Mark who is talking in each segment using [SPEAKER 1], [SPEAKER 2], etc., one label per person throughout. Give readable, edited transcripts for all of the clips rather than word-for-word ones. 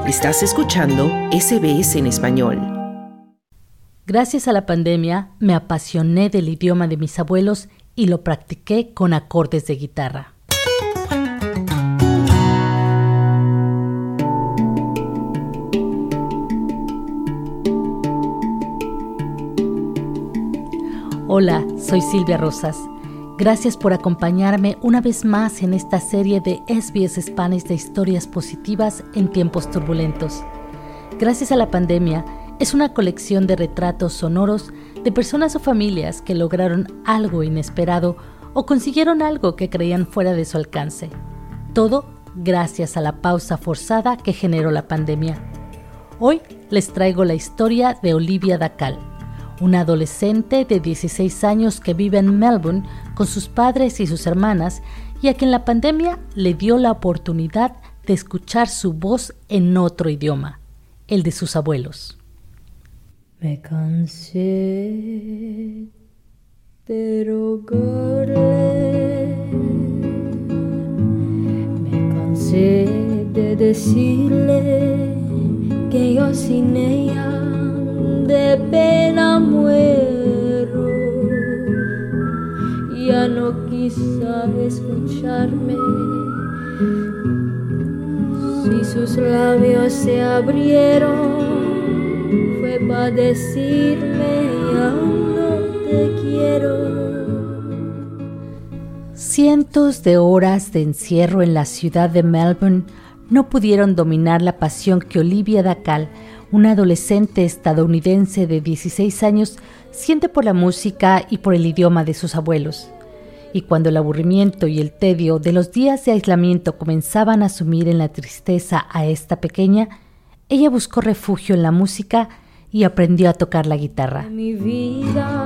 [SPEAKER 1] Estás escuchando SBS en español.
[SPEAKER 2] Gracias a la pandemia, me apasioné del idioma de mis abuelos y lo practiqué con acordes de guitarra. Hola, soy Silvia Rosas. Gracias por acompañarme una vez más en esta serie de SBS Spanish de historias positivas en tiempos turbulentos. Gracias a la pandemia, es una colección de retratos sonoros de personas o familias que lograron algo inesperado o consiguieron algo que creían fuera de su alcance. Todo gracias a la pausa forzada que generó la pandemia. Hoy les traigo la historia de Olivia Dacal, una adolescente de 16 años que vive en Melbourne con sus padres y sus hermanas y a quien la pandemia le dio la oportunidad de escuchar su voz en otro idioma, el de sus abuelos.
[SPEAKER 3] Me cansé de rogarle, me cansé de decirle que yo sin ella de pena muero. Ya no quiso escucharme. Si sus labios se abrieron, fue para decirme aún no te quiero.
[SPEAKER 2] Cientos de horas de encierro en la ciudad de Melbourne no pudieron dominar la pasión que Olivia Dacal, una adolescente estadounidense de 16 años, siente por la música y por el idioma de sus abuelos. Y cuando el aburrimiento y el tedio de los días de aislamiento comenzaban a sumir en la tristeza a esta pequeña, ella buscó refugio en la música y aprendió a tocar la guitarra.
[SPEAKER 3] Mi vida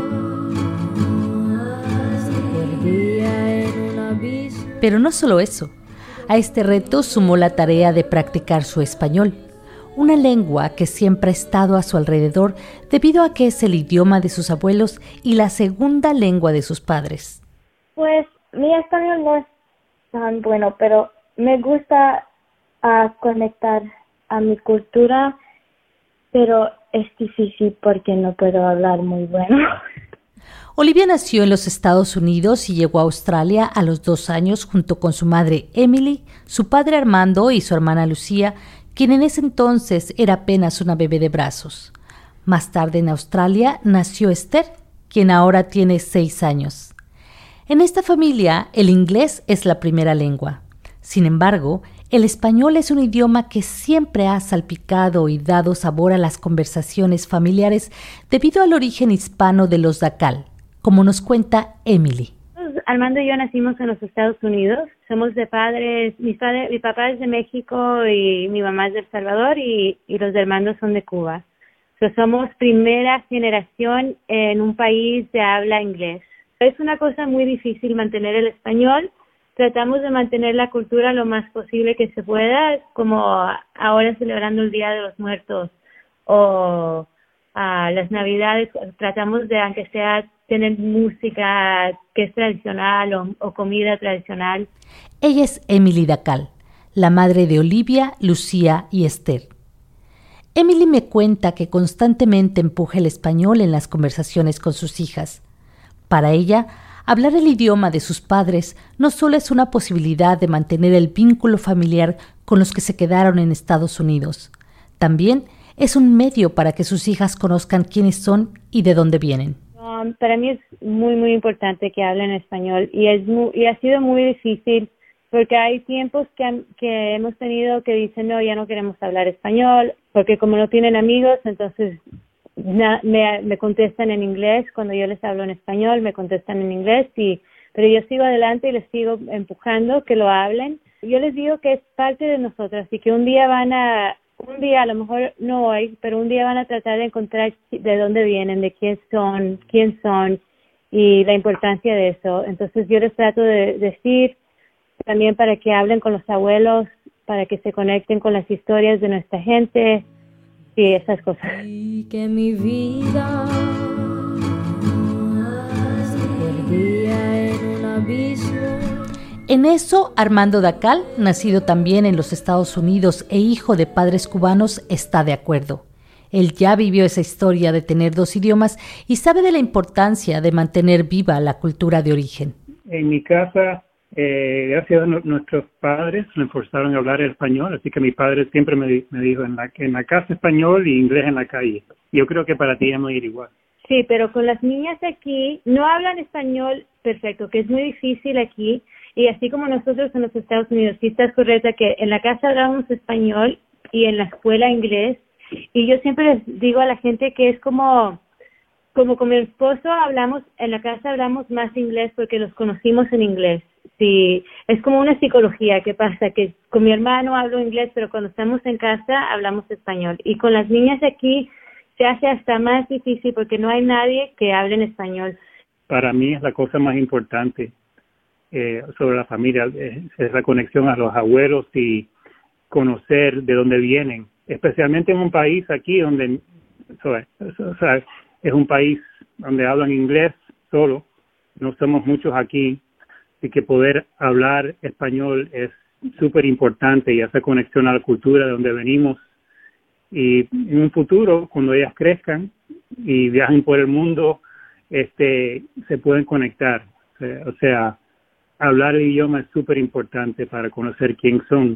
[SPEAKER 3] se perdía en un abismo.
[SPEAKER 2] Pero no solo eso. A este reto sumó la tarea de practicar su español, una lengua que siempre ha estado a su alrededor debido a que es el idioma de sus abuelos y la segunda lengua de sus padres.
[SPEAKER 4] Pues mi español no es tan bueno, pero me gusta conectar a mi cultura, pero es difícil porque no puedo hablar muy bueno.
[SPEAKER 2] Olivia nació en los Estados Unidos y llegó a Australia a los 2 años junto con su madre Emily, su padre Armando y su hermana Lucía, quien en ese entonces era apenas una bebé de brazos. Más tarde en Australia nació Esther, quien ahora tiene 6 años. En esta familia, el inglés es la primera lengua. Sin embargo, el español es un idioma que siempre ha salpicado y dado sabor a las conversaciones familiares debido al origen hispano de los Dacal, como nos cuenta Emily.
[SPEAKER 4] Armando y yo nacimos en los Estados Unidos. Somos de padres, mi papá es de México y mi mamá es de El Salvador y los de Armando son de Cuba. Somos primera generación en un país de habla inglés. Es una cosa muy difícil mantener el español. Tratamos de mantener la cultura lo más posible que se pueda, como ahora celebrando el Día de los Muertos o las Navidades. Tratamos de, aunque sea, tener música que es tradicional o comida tradicional.
[SPEAKER 2] Ella es Emily Dacal, la madre de Olivia, Lucía y Esther. Emily me cuenta que constantemente empuja el español en las conversaciones con sus hijas. Para ella, hablar el idioma de sus padres no solo es una posibilidad de mantener el vínculo familiar con los que se quedaron en Estados Unidos, también es un medio para que sus hijas conozcan quiénes son y de dónde vienen.
[SPEAKER 4] Para mí es muy, muy importante que hablen español y ha sido muy difícil porque hay tiempos que hemos tenido que dicen, no, ya no queremos hablar español, porque como no tienen amigos, entonces me contestan en inglés. Cuando yo les hablo en español, me contestan en inglés, pero yo sigo adelante y les sigo empujando que lo hablen. Yo les digo que es parte de nosotras y que un día a lo mejor no hoy, pero un día van a tratar de encontrar de dónde vienen, de quién son y la importancia de eso. Entonces yo les trato de decir también para que hablen con los abuelos, para que se conecten con las historias de nuestra gente y esas cosas.
[SPEAKER 3] Y que mi vida se perdía en un abismo.
[SPEAKER 2] En eso, Armando Dacal, nacido también en los Estados Unidos e hijo de padres cubanos, está de acuerdo. Él ya vivió esa historia de tener dos idiomas y sabe de la importancia de mantener viva la cultura de origen.
[SPEAKER 5] En mi casa, gracias a nuestros padres, nos forzaron a hablar español, así que mi padre siempre me dijo en la casa español y inglés en la calle. Yo creo que para ti ya no ir igual.
[SPEAKER 4] Sí, pero con las niñas de aquí no hablan español perfecto, que es muy difícil aquí. Y así como nosotros en los Estados Unidos, sí estás correcta que en la casa hablamos español y en la escuela inglés. Y yo siempre les digo a la gente que es como con mi esposo en la casa hablamos más inglés porque los conocimos en inglés. Sí, es como una psicología que pasa, que con mi hermano hablo inglés, pero cuando estamos en casa hablamos español. Y con las niñas de aquí se hace hasta más difícil porque no hay nadie que hable en español.
[SPEAKER 5] Para mí es la cosa más importante sobre la familia, es la conexión a los abuelos y conocer de dónde vienen, especialmente en un país aquí donde es un país donde hablan inglés solo, no somos muchos aquí, y que poder hablar español es súper importante y hacer conexión a la cultura de donde venimos. Y en un futuro, cuando ellas crezcan y viajen por el mundo, se pueden conectar. O sea, hablar el idioma es súper importante para conocer quién son.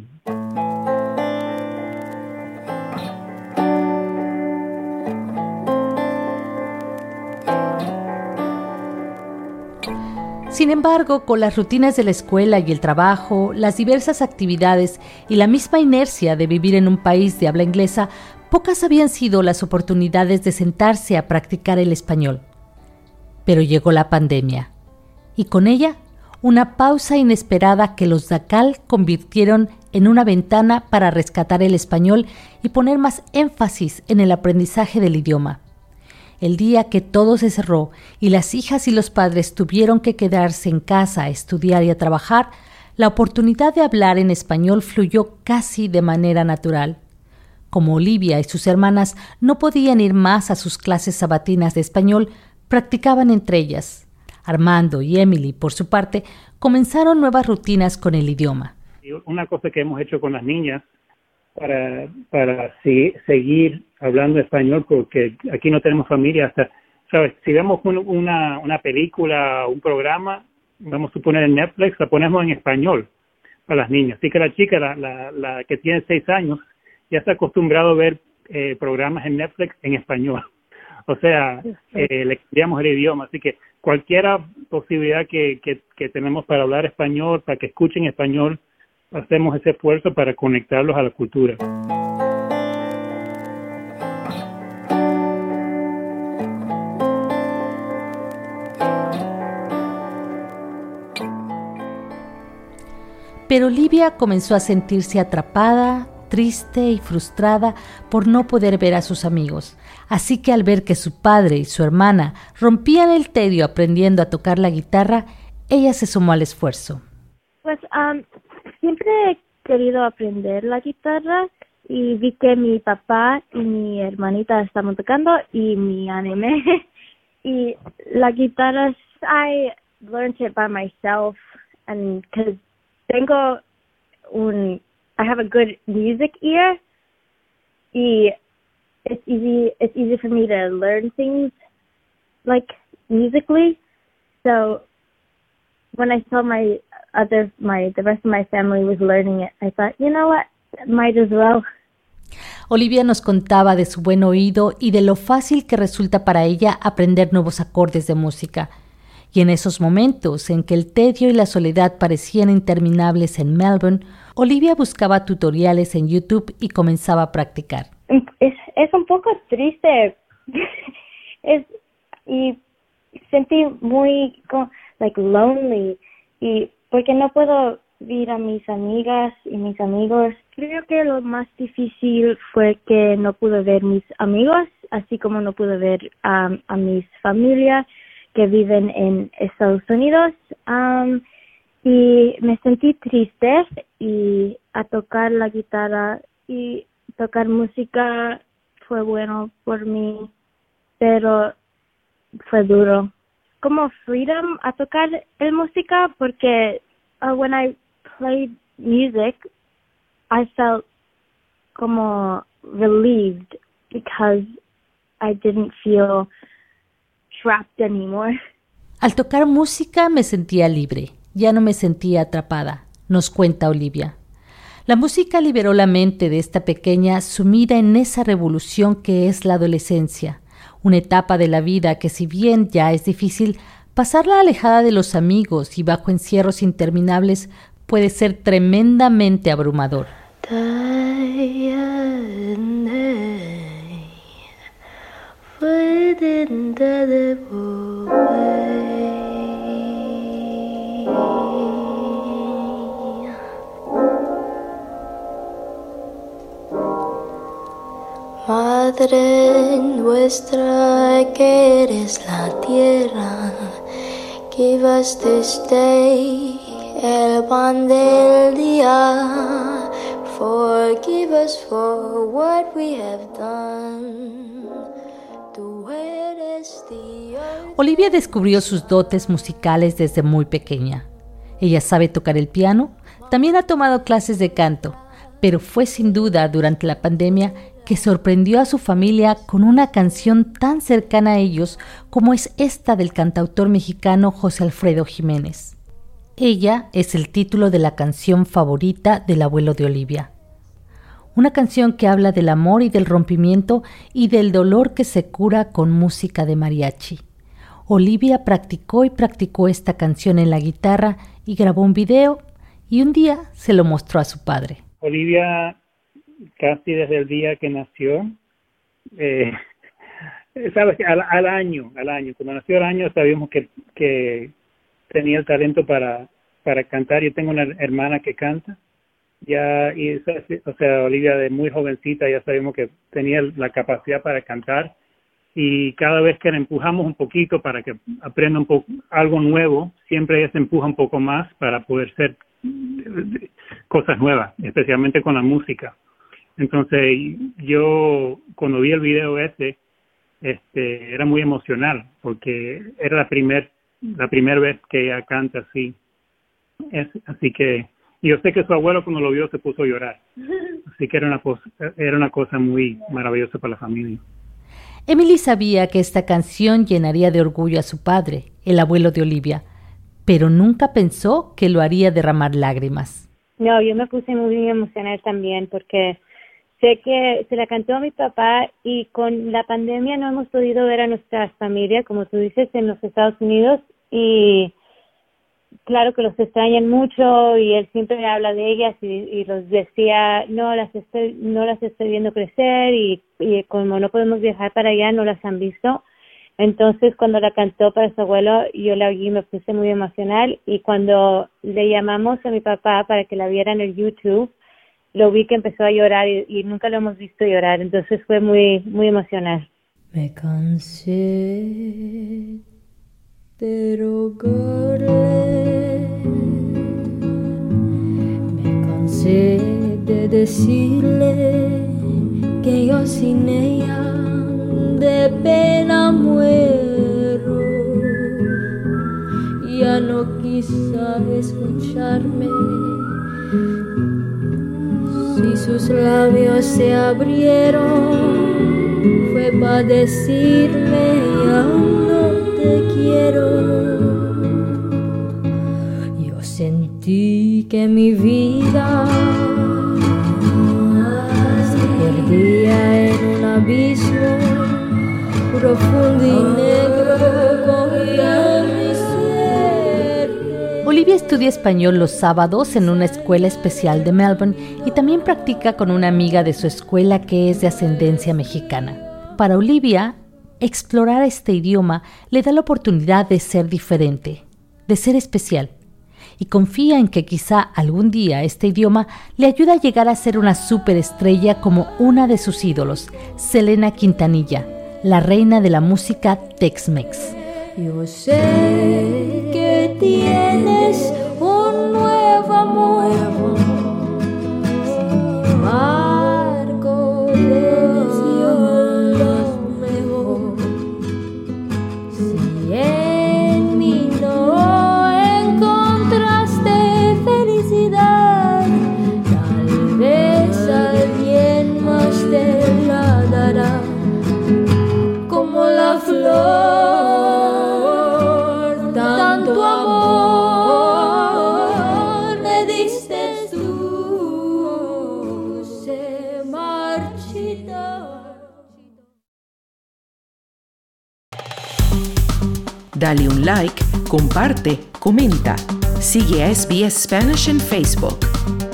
[SPEAKER 2] Sin embargo, con las rutinas de la escuela y el trabajo, las diversas actividades y la misma inercia de vivir en un país de habla inglesa, pocas habían sido las oportunidades de sentarse a practicar el español. Pero llegó la pandemia, y con ella, una pausa inesperada que los Dacal convirtieron en una ventana para rescatar el español y poner más énfasis en el aprendizaje del idioma. El día que todo se cerró y las hijas y los padres tuvieron que quedarse en casa a estudiar y a trabajar, la oportunidad de hablar en español fluyó casi de manera natural. Como Olivia y sus hermanas no podían ir más a sus clases sabatinas de español, practicaban entre ellas. Armando y Emily, por su parte, comenzaron nuevas rutinas con el idioma.
[SPEAKER 5] Una cosa que hemos hecho con las niñas para seguir hablando español, porque aquí no tenemos familia, hasta, ¿sabes? Si vemos una película o un programa, vamos a suponer en Netflix, la ponemos en español para las niñas. Así que la chica, la que tiene 6 años, ya está acostumbrado a ver programas en Netflix en español. O sea, le cambiamos el idioma. Así que cualquier posibilidad que tenemos para hablar español, para que escuchen español, hacemos ese esfuerzo para conectarlos a la cultura.
[SPEAKER 2] Pero Olivia comenzó a sentirse atrapada, triste y frustrada por no poder ver a sus amigos. Así que al ver que su padre y su hermana rompían el tedio aprendiendo a tocar la guitarra, ella se sumó al esfuerzo.
[SPEAKER 3] Pues siempre he querido aprender la guitarra y vi que mi papá y mi hermanita estaban tocando y me animé. Y la guitarra, I learned it by myself, and because I have a good music ear, y it's easy for me to learn things like musically. So when I saw the rest of my family was learning it, I thought, you know what, might as well.
[SPEAKER 2] Olivia nos contaba de su buen oído y de lo fácil que resulta para ella aprender nuevos acordes de música. Y en esos momentos en que el tedio y la soledad parecían interminables en Melbourne, Olivia buscaba tutoriales en YouTube y comenzaba a practicar.
[SPEAKER 3] Es un poco triste. Y sentí muy lonely, y porque no puedo ver a mis amigas y mis amigos. Creo que lo más difícil fue que no pude ver mis amigos, así como no pude ver a mis familia que viven en Estados Unidos. Y me sentí triste, y a tocar la guitarra y tocar música fue bueno por mí, pero fue duro. Como freedom a tocar el música, porque when I played music, I felt como relieved because I didn't feel trapped anymore.
[SPEAKER 2] Al tocar música me sentía libre, ya no me sentía atrapada, nos cuenta Olivia. La música liberó la mente de esta pequeña sumida en esa revolución que es la adolescencia, una etapa de la vida que, si bien ya es difícil, pasarla alejada de los amigos y bajo encierros interminables puede ser tremendamente abrumador.
[SPEAKER 6] Madre nuestra que eres la tierra, give us this day el pan del día, forgive us for what we have done. Tú eres the earth.
[SPEAKER 2] Olivia descubrió sus dotes musicales desde muy pequeña. Ella sabe tocar el piano, también ha tomado clases de canto, pero fue sin duda durante la pandemia que sorprendió a su familia con una canción tan cercana a ellos como es esta del cantautor mexicano José Alfredo Jiménez. Ella es el título de la canción favorita del abuelo de Olivia. Una canción que habla del amor y del rompimiento y del dolor que se cura con música de mariachi. Olivia practicó esta canción en la guitarra y grabó un video y un día se lo mostró a su padre.
[SPEAKER 5] Olivia, casi desde el día que nació, sabes, al año, cuando nació al año sabíamos que tenía el talento para cantar. Yo tengo una hermana que canta, Olivia de muy jovencita ya sabíamos que tenía la capacidad para cantar, y cada vez que la empujamos un poquito para que aprenda un poco algo nuevo, siempre ella se empuja un poco más para poder ser cosas nuevas, especialmente con la música. Entonces yo cuando vi el video era muy emocional porque era la primera vez que ella canta así. Así que yo sé que su abuelo cuando lo vio se puso a llorar. Así que era una cosa muy maravillosa para la familia.
[SPEAKER 2] Emily sabía que esta canción llenaría de orgullo a su padre, el abuelo de Olivia, pero nunca pensó que lo haría derramar lágrimas.
[SPEAKER 4] No, yo me puse muy emocional también porque sé que se la cantó a mi papá y con la pandemia no hemos podido ver a nuestra familia, como tú dices, en los Estados Unidos, y claro que los extrañan mucho y él siempre me habla de ellas y los decía, no las estoy viendo crecer y como no podemos viajar para allá no las han visto. Entonces cuando la cantó para su abuelo yo la oí y me puse muy emocional, y cuando le llamamos a mi papá para que la viera en el YouTube, lo vi que empezó a llorar y nunca lo hemos visto llorar, entonces fue muy, muy emocional.
[SPEAKER 6] Me cansé de rogarle, me cansé de decirle que yo sin ella de pena muero. Ya no quiso escucharme. Si sus labios se abrieron, fue para decirme ya no te quiero. Yo sentí que mi vida se perdía en un abismo profundo y negro, cogía mi suerte.
[SPEAKER 2] Olivia estudia español los sábados en una escuela especial de Melbourne y también practica con una amiga de su escuela que es de ascendencia mexicana. Para Olivia, explorar este idioma le da la oportunidad de ser diferente, de ser especial, y confía en que quizá algún día este idioma le ayude a llegar a ser una superestrella como una de sus ídolos, Selena Quintanilla, la reina de la música Tex-Mex.
[SPEAKER 6] Yo sé que tienes un nuevo amor, sin embargo deseo lo mejor. Si en mí no encontraste
[SPEAKER 1] Dale un like, comparte, comenta. Sigue a SBS Spanish en Facebook.